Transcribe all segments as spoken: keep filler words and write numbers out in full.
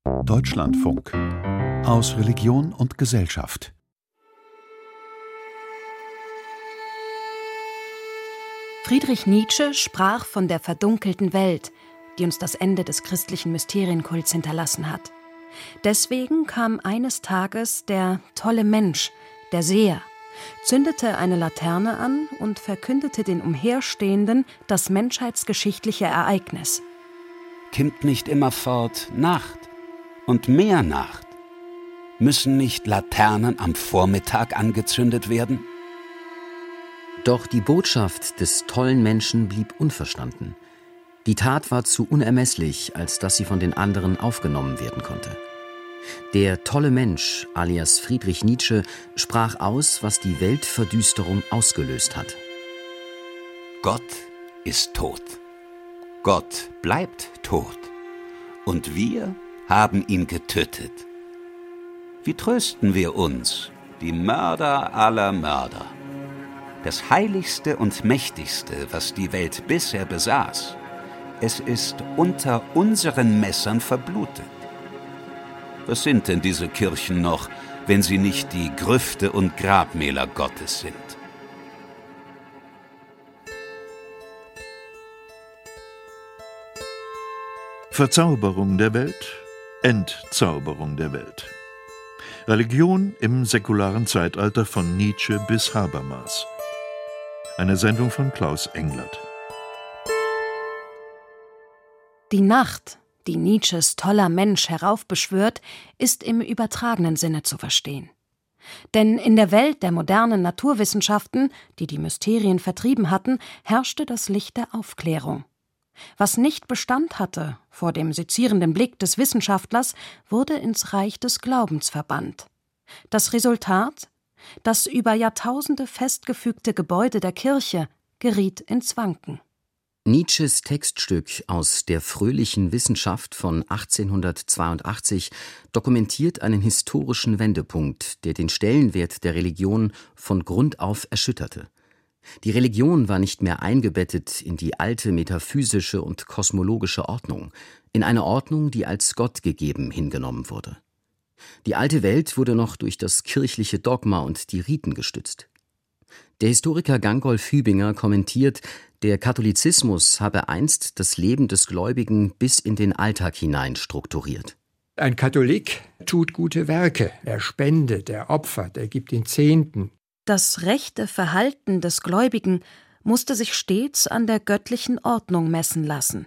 Deutschlandfunk aus Religion und Gesellschaft. Friedrich Nietzsche sprach von der verdunkelten Welt, die uns das Ende des christlichen Mysterienkults hinterlassen hat. Deswegen kam eines Tages der tolle Mensch, der Seher, zündete eine Laterne an und verkündete den Umherstehenden das menschheitsgeschichtliche Ereignis. Kimmt nicht immerfort Nacht und mehr Nacht? Müssen nicht Laternen am Vormittag angezündet werden? Doch die Botschaft des tollen Menschen blieb unverstanden. Die Tat war zu unermesslich, als dass sie von den anderen aufgenommen werden konnte. Der tolle Mensch, alias Friedrich Nietzsche, sprach aus, was die Weltverdüsterung ausgelöst hat. Gott ist tot. Gott bleibt tot. Und wir haben ihn getötet. Wie trösten wir uns, die Mörder aller Mörder? Das Heiligste und Mächtigste, was die Welt bisher besaß, es ist unter unseren Messern verblutet. Was sind denn diese Kirchen noch, wenn sie nicht die Grüfte und Grabmäler Gottes sind? Verzauberung der Welt, Entzauberung der Welt. Religion im säkularen Zeitalter von Nietzsche bis Habermas. Eine Sendung von Klaus Englert. Die Nacht, die Nietzsches toller Mensch heraufbeschwört, ist im übertragenen Sinne zu verstehen. Denn in der Welt der modernen Naturwissenschaften, die die Mysterien vertrieben hatten, herrschte das Licht der Aufklärung. Was nicht Bestand hatte vor dem sezierenden Blick des Wissenschaftlers, wurde ins Reich des Glaubens verbannt. Das Resultat? Das über Jahrtausende festgefügte Gebäude der Kirche geriet ins Wanken. Nietzsches Textstück aus Der fröhlichen Wissenschaft von achtzehnhundertzweiundachtzig dokumentiert einen historischen Wendepunkt, der den Stellenwert der Religion von Grund auf erschütterte. Die Religion war nicht mehr eingebettet in die alte metaphysische und kosmologische Ordnung, in eine Ordnung, die als Gott gegeben hingenommen wurde. Die alte Welt wurde noch durch das kirchliche Dogma und die Riten gestützt. Der Historiker Gangolf Hübinger kommentiert, der Katholizismus habe einst das Leben des Gläubigen bis in den Alltag hinein strukturiert. Ein Katholik tut gute Werke, er spendet, er opfert, er gibt den Zehnten. Das rechte Verhalten des Gläubigen musste sich stets an der göttlichen Ordnung messen lassen.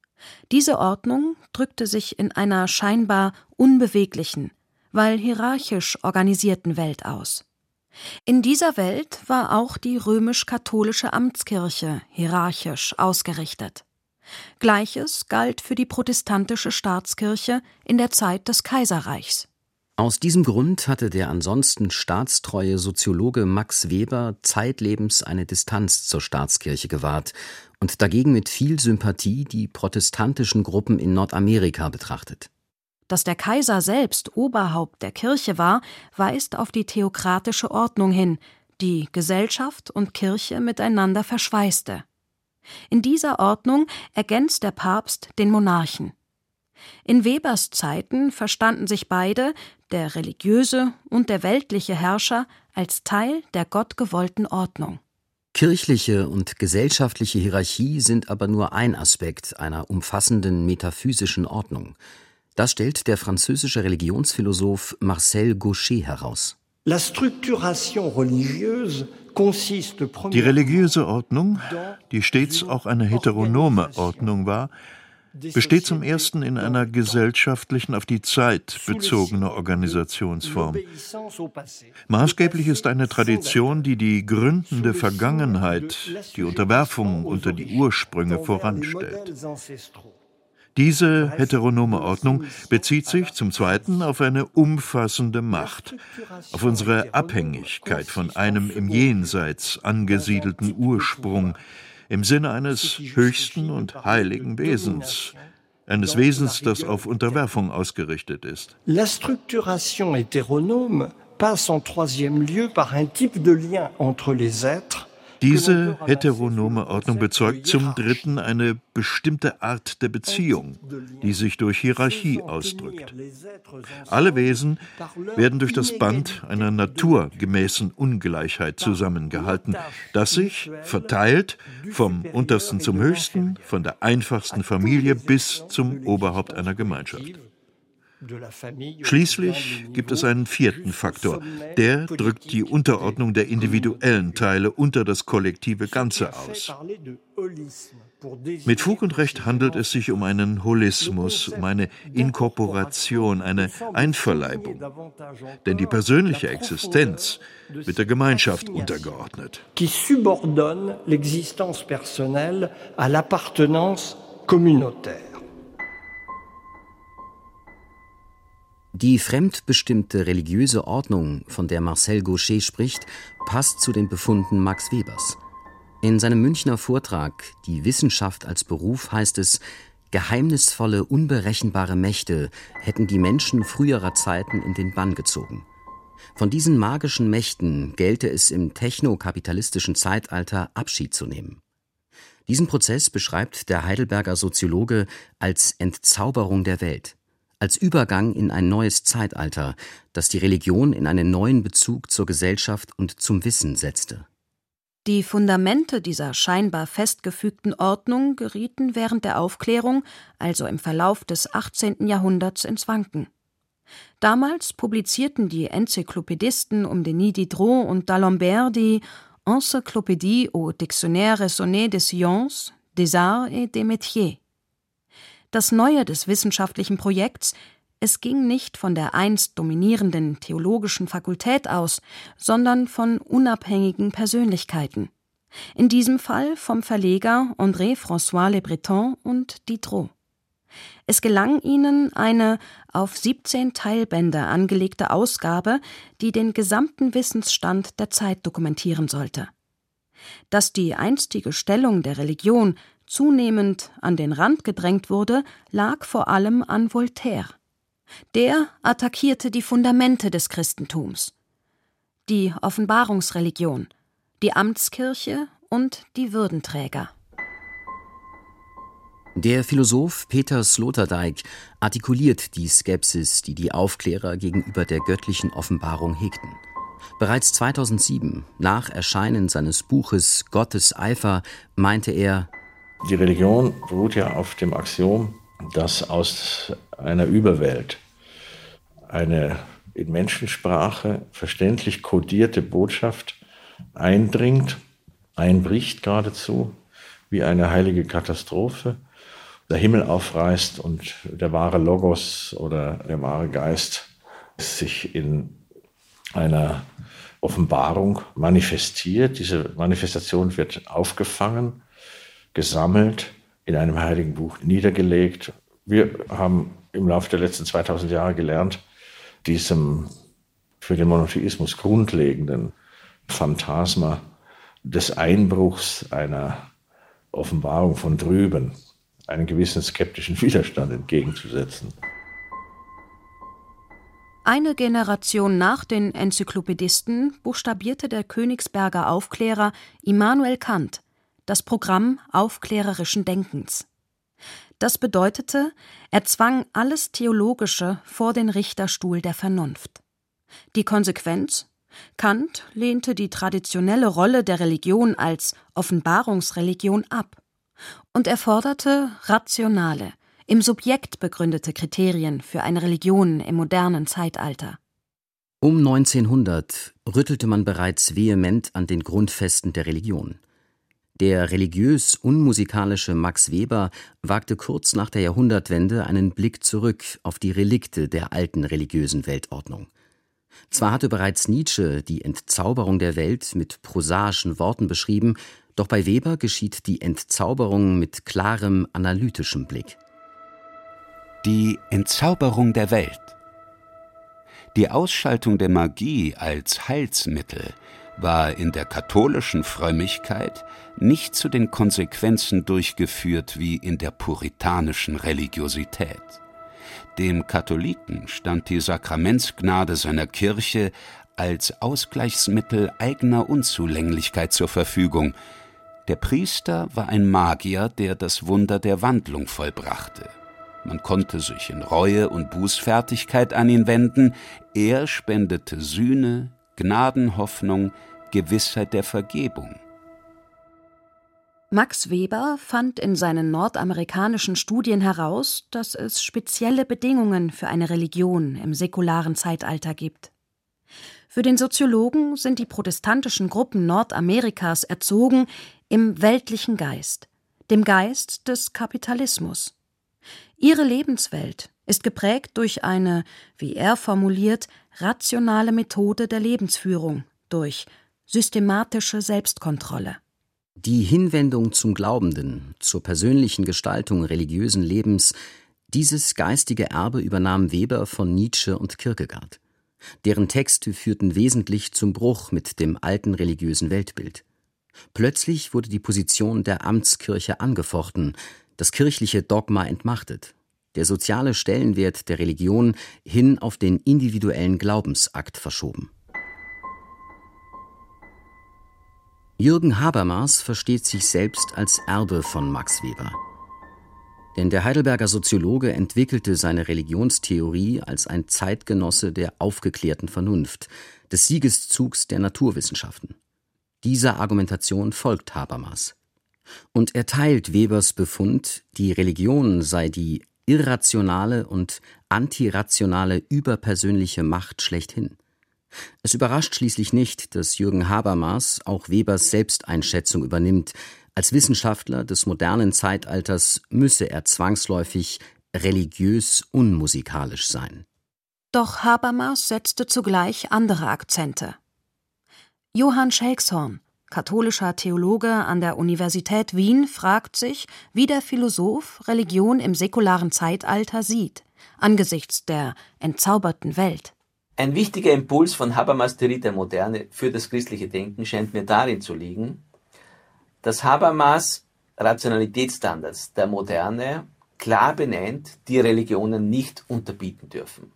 Diese Ordnung drückte sich in einer scheinbar unbeweglichen, weil hierarchisch organisierten Welt aus. In dieser Welt war auch die römisch-katholische Amtskirche hierarchisch ausgerichtet. Gleiches galt für die protestantische Staatskirche in der Zeit des Kaiserreichs. Aus diesem Grund hatte der ansonsten staatstreue Soziologe Max Weber zeitlebens eine Distanz zur Staatskirche gewahrt und dagegen mit viel Sympathie die protestantischen Gruppen in Nordamerika betrachtet. Dass der Kaiser selbst Oberhaupt der Kirche war, weist auf die theokratische Ordnung hin, die Gesellschaft und Kirche miteinander verschweißte. In dieser Ordnung ergänzt der Papst den Monarchen. In Webers Zeiten verstanden sich beide, der religiöse und der weltliche Herrscher, als Teil der gottgewollten Ordnung. Kirchliche und gesellschaftliche Hierarchie sind aber nur ein Aspekt einer umfassenden metaphysischen Ordnung. Das stellt der französische Religionsphilosoph Marcel Gauchet heraus. Die religiöse Ordnung, die stets auch eine heteronome Ordnung war, besteht zum ersten in einer gesellschaftlichen, auf die Zeit bezogene Organisationsform. Maßgeblich ist eine Tradition, die die gründende Vergangenheit, die Unterwerfung unter die Ursprünge voranstellt. Diese heteronome Ordnung bezieht sich zum Zweiten auf eine umfassende Macht, auf unsere Abhängigkeit von einem im Jenseits angesiedelten Ursprung, im Sinne eines höchsten und heiligen Wesens, eines Wesens, das auf Unterwerfung ausgerichtet ist. La structuration hétéronome passe en troisième lieu par un type de lien entre les êtres Diese heteronome Ordnung bezeugt zum Dritten eine bestimmte Art der Beziehung, die sich durch Hierarchie ausdrückt. Alle Wesen werden durch das Band einer naturgemäßen Ungleichheit zusammengehalten, das sich verteilt vom Untersten zum Höchsten, von der einfachsten Familie bis zum Oberhaupt einer Gemeinschaft. Schließlich gibt es einen vierten Faktor, der drückt die Unterordnung der individuellen Teile unter das kollektive Ganze aus. Mit Fug und Recht handelt es sich um einen Holismus, um eine Inkorporation, eine Einverleibung. Denn die persönliche Existenz wird der Gemeinschaft untergeordnet. Qui subordonne l'existence personnelle à l'appartenance communautaire. Die fremdbestimmte religiöse Ordnung, von der Marcel Gauchet spricht, passt zu den Befunden Max Webers. In seinem Münchner Vortrag »Die Wissenschaft als Beruf« heißt es, geheimnisvolle, unberechenbare Mächte hätten die Menschen früherer Zeiten in den Bann gezogen. Von diesen magischen Mächten gelte es im technokapitalistischen Zeitalter Abschied zu nehmen. Diesen Prozess beschreibt der Heidelberger Soziologe als Entzauberung der Welt, als Übergang in ein neues Zeitalter, das die Religion in einen neuen Bezug zur Gesellschaft und zum Wissen setzte. Die Fundamente dieser scheinbar festgefügten Ordnung gerieten während der Aufklärung, also im Verlauf des achtzehnten Jahrhunderts, ins Wanken. Damals publizierten die Enzyklopädisten um Denis Diderot und d'Alembert die Encyclopédie au Dictionnaire raisonné des sciences, des arts et des métiers. Das Neue des wissenschaftlichen Projekts: Es ging nicht von der einst dominierenden theologischen Fakultät aus, sondern von unabhängigen Persönlichkeiten. In diesem Fall vom Verleger André-François Le Breton und Diderot. Es gelang ihnen eine auf siebzehn Teilbände angelegte Ausgabe, die den gesamten Wissensstand der Zeit dokumentieren sollte. Dass die einstige Stellung der Religion zunehmend an den Rand gedrängt wurde, lag vor allem an Voltaire. Der attackierte die Fundamente des Christentums: die Offenbarungsreligion, die Amtskirche und die Würdenträger. Der Philosoph Peter Sloterdijk artikuliert die Skepsis, die die Aufklärer gegenüber der göttlichen Offenbarung hegten. Bereits zweitausendsieben, nach Erscheinen seines Buches Gottes Eifer, meinte er: Die Religion beruht ja auf dem Axiom, dass aus einer Überwelt eine in Menschensprache verständlich kodierte Botschaft eindringt, einbricht geradezu, wie eine heilige Katastrophe, der Himmel aufreißt und der wahre Logos oder der wahre Geist sich in einer Offenbarung manifestiert. Diese Manifestation wird aufgefangen, gesammelt, in einem heiligen Buch niedergelegt. Wir haben im Laufe der letzten zweitausend Jahre gelernt, diesem für den Monotheismus grundlegenden Phantasma des Einbruchs einer Offenbarung von drüben einen gewissen skeptischen Widerstand entgegenzusetzen. Eine Generation nach den Enzyklopädisten buchstabierte der Königsberger Aufklärer Immanuel Kant das Programm aufklärerischen Denkens. Das bedeutete, er zwang alles Theologische vor den Richterstuhl der Vernunft. Die Konsequenz? Kant lehnte die traditionelle Rolle der Religion als Offenbarungsreligion ab und er forderte rationale, im Subjekt begründete Kriterien für eine Religion im modernen Zeitalter. Um neunzehnhundert rüttelte man bereits vehement an den Grundfesten der Religion. Der religiös unmusikalische Max Weber wagte kurz nach der Jahrhundertwende einen Blick zurück auf die Relikte der alten religiösen Weltordnung. Zwar hatte bereits Nietzsche die Entzauberung der Welt mit prosaischen Worten beschrieben, doch bei Weber geschieht die Entzauberung mit klarem, analytischem Blick. Die Entzauberung der Welt. Die Ausschaltung der Magie als Heilsmittel war in der katholischen Frömmigkeit nicht zu den Konsequenzen durchgeführt wie in der puritanischen Religiosität. Dem Katholiken stand die Sakramentsgnade seiner Kirche als Ausgleichsmittel eigener Unzulänglichkeit zur Verfügung. Der Priester war ein Magier, der das Wunder der Wandlung vollbrachte. Man konnte sich in Reue und Bußfertigkeit an ihn wenden. Er spendete Sühne, Gnadenhoffnung, Gewissheit der Vergebung. Max Weber fand in seinen nordamerikanischen Studien heraus, dass es spezielle Bedingungen für eine Religion im säkularen Zeitalter gibt. Für den Soziologen sind die protestantischen Gruppen Nordamerikas erzogen im weltlichen Geist, dem Geist des Kapitalismus. Ihre Lebenswelt ist geprägt durch eine, wie er formuliert, rationale Methode der Lebensführung, durch systematische Selbstkontrolle. Die Hinwendung zum Glaubenden, zur persönlichen Gestaltung religiösen Lebens, dieses geistige Erbe übernahm Weber von Nietzsche und Kierkegaard. Deren Texte führten wesentlich zum Bruch mit dem alten religiösen Weltbild. Plötzlich wurde die Position der Amtskirche angefochten, das kirchliche Dogma entmachtet, der soziale Stellenwert der Religion hin auf den individuellen Glaubensakt verschoben. Jürgen Habermas versteht sich selbst als Erbe von Max Weber. Denn der Heidelberger Soziologe entwickelte seine Religionstheorie als ein Zeitgenosse der aufgeklärten Vernunft, des Siegeszugs der Naturwissenschaften. Dieser Argumentation folgt Habermas. Und er teilt Webers Befund, die Religion sei die irrationale und antirationale überpersönliche Macht schlechthin. Es überrascht schließlich nicht, dass Jürgen Habermas auch Webers Selbsteinschätzung übernimmt. Als Wissenschaftler des modernen Zeitalters müsse er zwangsläufig religiös unmusikalisch sein. Doch Habermas setzte zugleich andere Akzente. Johann Schelkshorn, katholischer Theologe an der Universität Wien, fragt sich, wie der Philosoph Religion im säkularen Zeitalter sieht, angesichts der entzauberten Welt. Ein wichtiger Impuls von Habermas' Theorie der Moderne für das christliche Denken scheint mir darin zu liegen, dass Habermas Rationalitätsstandards der Moderne klar benennt, die Religionen nicht unterbieten dürfen.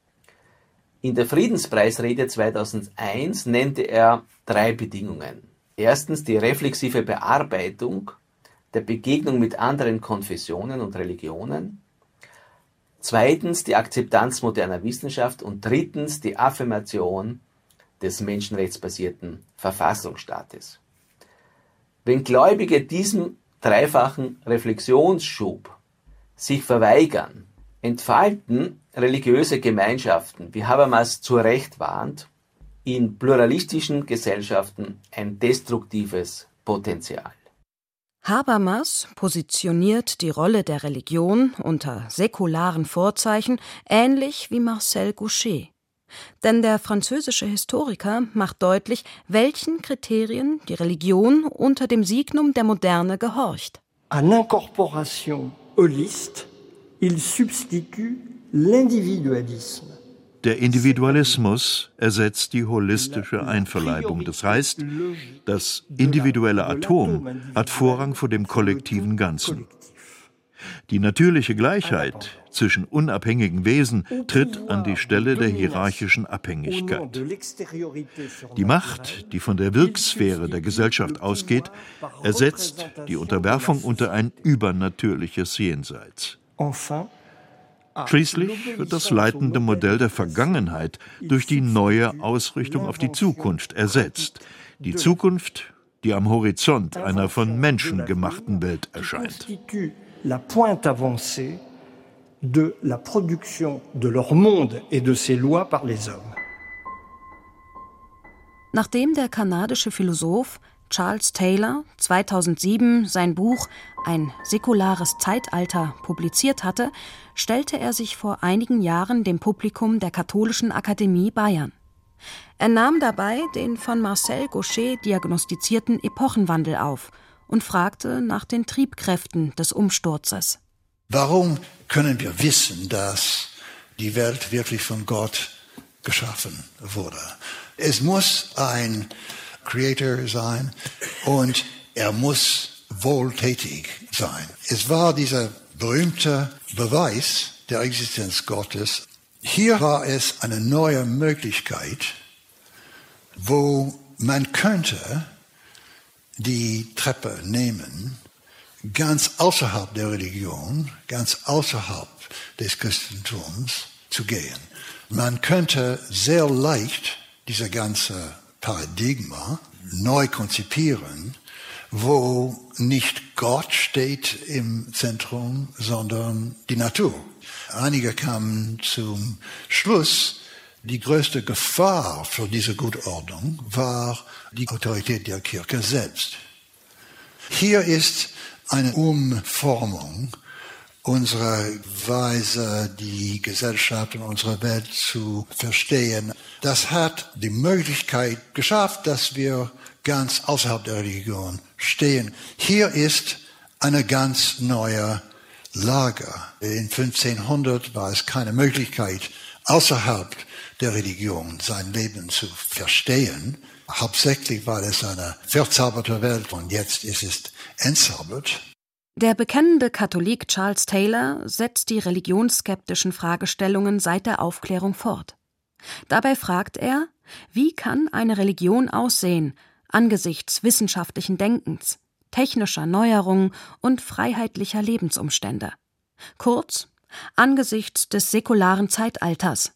In der Friedenspreisrede zweitausendeins nannte er drei Bedingungen. Erstens die reflexive Bearbeitung der Begegnung mit anderen Konfessionen und Religionen. Zweitens die Akzeptanz moderner Wissenschaft und drittens die Affirmation des menschenrechtsbasierten Verfassungsstaates. Wenn Gläubige diesem dreifachen Reflexionsschub sich verweigern, entfalten religiöse Gemeinschaften, wie Habermas zu Recht warnt, in pluralistischen Gesellschaften ein destruktives Potenzial. Habermas positioniert die Rolle der Religion unter säkularen Vorzeichen ähnlich wie Marcel Gauchet. Denn der französische Historiker macht deutlich, welchen Kriterien die Religion unter dem Signum der Moderne gehorcht. À l'incorporation holiste, il substitue l'individualisme. Der Individualismus ersetzt die holistische Einverleibung. Das heißt, das individuelle Atom hat Vorrang vor dem kollektiven Ganzen. Die natürliche Gleichheit zwischen unabhängigen Wesen tritt an die Stelle der hierarchischen Abhängigkeit. Die Macht, die von der Wirksphäre der Gesellschaft ausgeht, ersetzt die Unterwerfung unter ein übernatürliches Jenseits. Schließlich wird das leitende Modell der Vergangenheit durch die neue Ausrichtung auf die Zukunft ersetzt. Die Zukunft, die am Horizont einer von Menschen gemachten Welt erscheint. La pointe avancée de la production de leur monde et de ses lois par les hommes. Nachdem der kanadische Philosoph Charles Taylor zweitausendsieben sein Buch »Ein säkulares Zeitalter« publiziert hatte, stellte er sich vor einigen Jahren dem Publikum der Katholischen Akademie Bayern. Er nahm dabei den von Marcel Gauchet diagnostizierten Epochenwandel auf und fragte nach den Triebkräften des Umsturzes. Warum können wir wissen, dass die Welt wirklich von Gott geschaffen wurde? Es muss ein Creator sein und er muss wohltätig sein. Es war dieser berühmte Beweis der Existenz Gottes. Hier war es eine neue Möglichkeit, wo man könnte die Treppe nehmen, ganz außerhalb der Religion, ganz außerhalb des Christentums zu gehen. Man könnte sehr leicht diese ganze Paradigma neu konzipieren, wo nicht Gott steht im Zentrum, sondern die Natur. Einige kamen zum Schluss, die größte Gefahr für diese Gutordnung war die Autorität der Kirche selbst. Hier ist eine Umformung unserer Weise, die Gesellschaft und unsere Welt zu verstehen. Das hat die Möglichkeit geschafft, dass wir ganz außerhalb der Religion stehen. Hier ist eine ganz neue Lage. In fünfzehnhundert war es keine Möglichkeit, außerhalb der Religion sein Leben zu verstehen. Hauptsächlich war es eine verzauberte Welt und jetzt ist es entzaubert. Der bekennende Katholik Charles Taylor setzt die religionsskeptischen Fragestellungen seit der Aufklärung fort. Dabei fragt er, wie kann eine Religion aussehen angesichts wissenschaftlichen Denkens, technischer Neuerungen und freiheitlicher Lebensumstände. Kurz, angesichts des säkularen Zeitalters.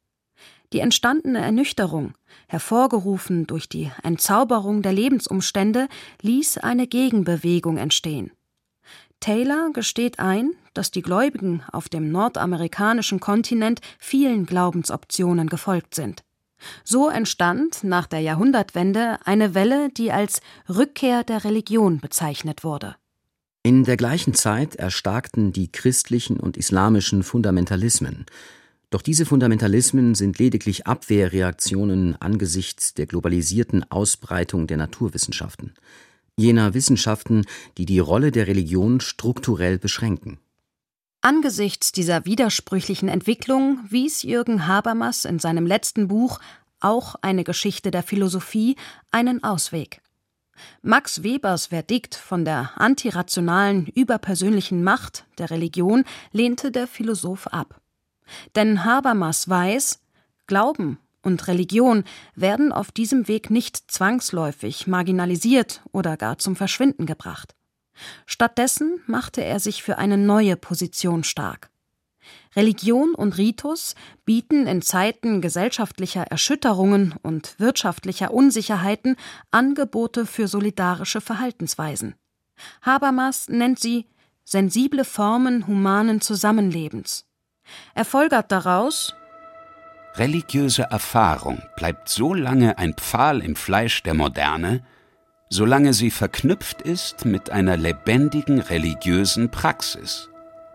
Die entstandene Ernüchterung, hervorgerufen durch die Entzauberung der Lebensumstände, ließ eine Gegenbewegung entstehen. Taylor gesteht ein, dass die Gläubigen auf dem nordamerikanischen Kontinent vielen Glaubensoptionen gefolgt sind. So entstand nach der Jahrhundertwende eine Welle, die als Rückkehr der Religion bezeichnet wurde. In der gleichen Zeit erstarkten die christlichen und islamischen Fundamentalismen. Doch diese Fundamentalismen sind lediglich Abwehrreaktionen angesichts der globalisierten Ausbreitung der Naturwissenschaften. Jener Wissenschaften, die die Rolle der Religion strukturell beschränken. Angesichts dieser widersprüchlichen Entwicklung wies Jürgen Habermas in seinem letzten Buch Auch eine Geschichte der Philosophie einen Ausweg. Max Webers Verdikt von der antirationalen, überpersönlichen Macht der Religion lehnte der Philosoph ab. Denn Habermas weiß, Glauben und Religion werden auf diesem Weg nicht zwangsläufig marginalisiert oder gar zum Verschwinden gebracht. Stattdessen machte er sich für eine neue Position stark. Religion und Ritus bieten in Zeiten gesellschaftlicher Erschütterungen und wirtschaftlicher Unsicherheiten Angebote für solidarische Verhaltensweisen. Habermas nennt sie sensible Formen humanen Zusammenlebens. Er folgert daraus: Religiöse Erfahrung bleibt so lange ein Pfahl im Fleisch der Moderne, solange sie verknüpft ist mit einer lebendigen religiösen Praxis.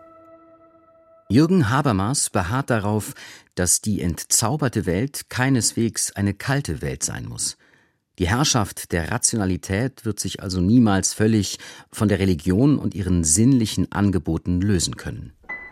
Jürgen Habermas beharrt darauf, dass die entzauberte Welt keineswegs eine kalte Welt sein muss. Die Herrschaft der Rationalität wird sich also niemals völlig von der Religion und ihren sinnlichen Angeboten lösen können.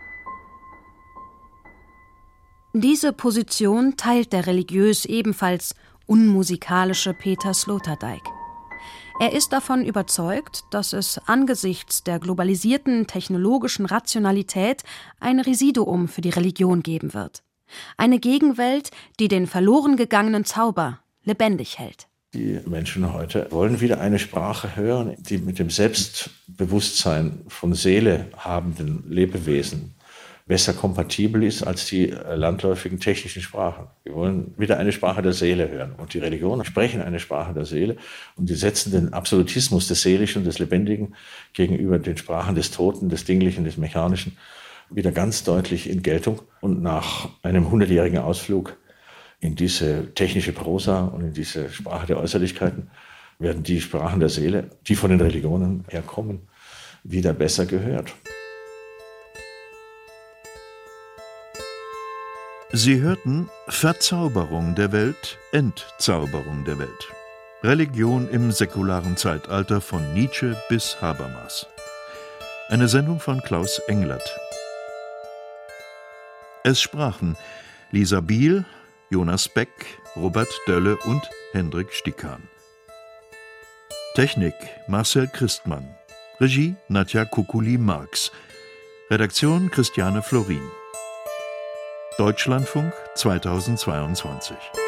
Diese Position teilt der religiös ebenfalls unmusikalische Peter Sloterdijk. Er ist davon überzeugt, dass es angesichts der globalisierten technologischen Rationalität ein Residuum für die Religion geben wird. Eine Gegenwelt, die den verloren gegangenen Zauber lebendig hält. Die Menschen heute wollen wieder eine Sprache hören, die mit dem Selbstbewusstsein von Seele habenden Lebewesen besser kompatibel ist als die landläufigen technischen Sprachen. Wir wollen wieder eine Sprache der Seele hören. Und die Religionen sprechen eine Sprache der Seele und die setzen den Absolutismus des Seelischen und des Lebendigen gegenüber den Sprachen des Toten, des Dinglichen, des Mechanischen wieder ganz deutlich in Geltung. Und nach einem hundertjährigen Ausflug in diese technische Prosa und in diese Sprache der Äußerlichkeiten werden die Sprachen der Seele, die von den Religionen herkommen, wieder besser gehört. Sie hörten Verzauberung der Welt, Entzauberung der Welt. Religion im säkularen Zeitalter von Nietzsche bis Habermas. Eine Sendung von Klaus Englert. Es sprachen Lisa Biel, Jonas Beck, Robert Dölle und Hendrik Stickan. Technik Marcel Christmann. Regie Nadja Kukuli-Marx. Redaktion Christiane Florin. Deutschlandfunk zweitausendzweiundzwanzig.